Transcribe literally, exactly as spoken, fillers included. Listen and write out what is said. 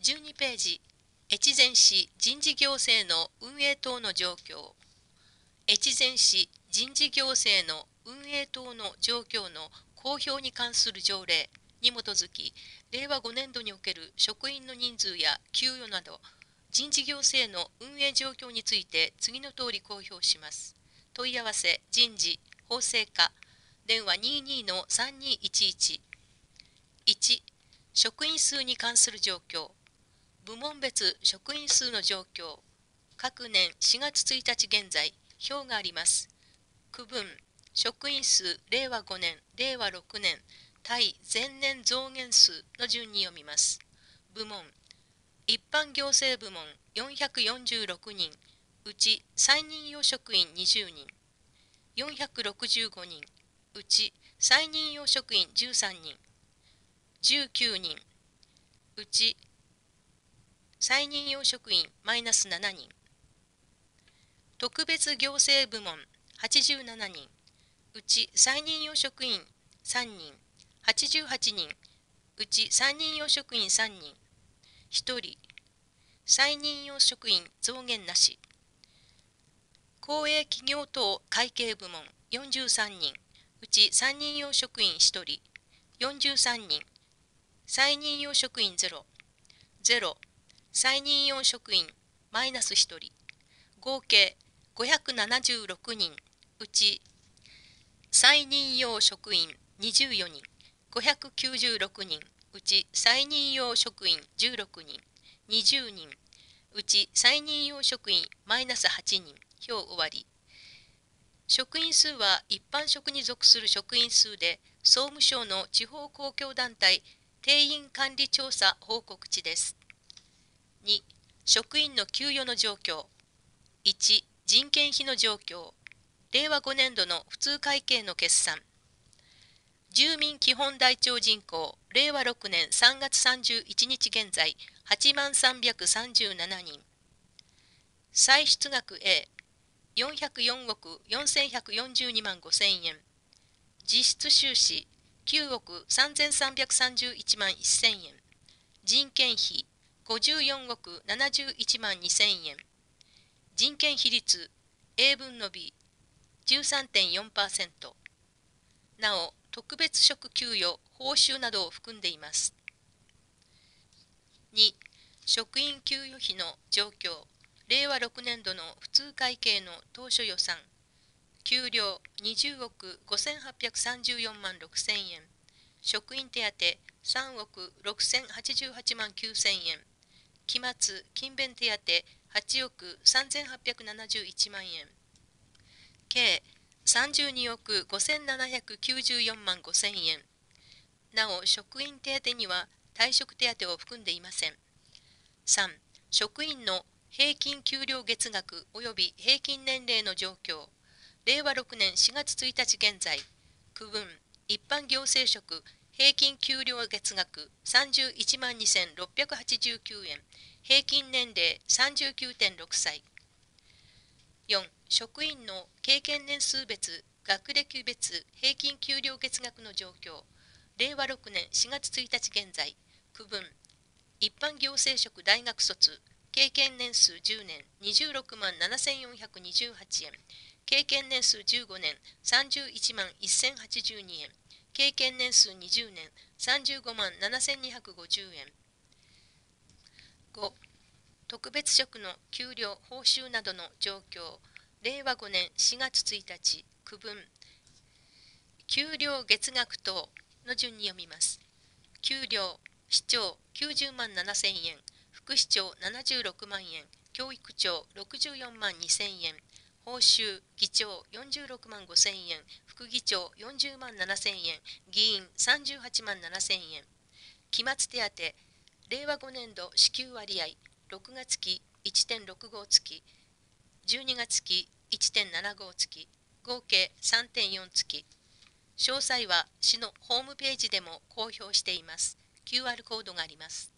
じゅうにページ、越前市人事行政の運営等の状況。越前市人事行政の運営等の状況の公表に関する条例に基づき、れいわごねんどにおける職員の人数や給与など、人事行政の運営状況について次の通り公表します。問い合わせ人事法制課電話 にじゅうに のさんにいちいち。いち、職員数に関する状況。部門別職員数の状況。各年しがつついたち現在、表があります。区分、職員数れいわごねん、れいわろくねん、対前年増減数の順に読みます。部門、一般行政部門よんひゃくよんじゅうろくにん、うち再任用職員にじゅうにん、よんひゃくろくじゅうごにん、うち再任用職員じゅうさんにん、じゅうきゅうにん、うち再任用職員マイナスななにん、特別行政部門はちじゅうななにん、うち再任用職員さんにん、はちじゅうはちにん、うち再任用職員さんにん、ひとり、再任用職員増減なし。公営企業等会計部門よんじゅうさんにん、うち再任用職員ひとり、よんじゅうさんにん、再任用職員ゼロ、ゼロ、再任用職員マイナスひとり、合計ごひゃくななじゅうろくにん、うち再任用職員にじゅうよにん、ごひゃくきゅうじゅうろくにん、うち再任用職員じゅうろくにん、にじゅうにん、うち再任用職員マイナスはちにん、表終わり。職員数は一般職に属する職員数で、総務省の地方公共団体定員管理調査報告値です。に、職員の給与の状況。いち、人件費の状況。れいわごねんどの普通会計の決算。住民基本台帳人口、れいわろくねんさんがつさんじゅういちにち現在、はちまんさんびゃくさんじゅうななにん。歳出額 A、よんひゃくよんおくよんせんひゃくよんじゅうにまんごせんえん。実質収支、きゅうおくさんぜんさんびゃくさんじゅういちまんせんえん。人件費、ごじゅうよんおくななじゅういちまんにせんえん。人件比率 A 分の B、じゅうさんてんよんパーセント。なお、特別職給与、報酬などを含んでいます。に、職員給与費の状況。れいわろくねんどの普通会計の当初予算。給料にじゅうおくごせんはっぴゃくさんじゅうよんまんろくせんえん。職員手当さんおくろくせんはちじゅうはちまんきゅうせんえん。期末勤勉手当はちおくさんぜんはっぴゃくななじゅういちまんえん。計さんじゅうにおくごせんななひゃくきゅうじゅうよんまんごせんえん。なお、職員手当には退職手当を含んでいません。さん、職員の平均給料月額及び平均年齢の状況。れいわろくねんしがつついたち現在、区分、一般行政職平均給料月額さんじゅういちまんにせんろっぴゃくはちじゅうきゅうえん、平均年齢 さんじゅうきゅうてんろくさい。よん、職員の経験年数別、学歴別平均給料月額の状況。れいわろくねんしがつついたち現在、区分、一般行政職大学卒、経験年数じゅうねん、にじゅうろくまんななせんよんひゃくにじゅうはちえん。経験年数じゅうごねん、さんじゅういちまんせんはちじゅうにえん。経験年数にじゅうねん、さんじゅうごまんななせんにひゃくごじゅうえん。ご、特別職の給料、報酬などの状況。れいわごねんしがつついたち、区分、給料月額等の順に読みます。給料、市長きゅうじゅうまんななせんえん、副市長ななじゅうろくまんえん、教育長ろくじゅうよんまんにせんえん、報酬、議長よんじゅうろくまんごせんえん、副議長よんじゅうまんななせんえん、議員さんじゅうはちまんななせんえん。期末手当、れいわごねんど支給割合、ろくがつ期 いってんろくご 月、じゅうにがつ期 いってんななご 月、合計 さんてんよん 月。詳細は市のホームページでも公表しています。キューアール コードがあります。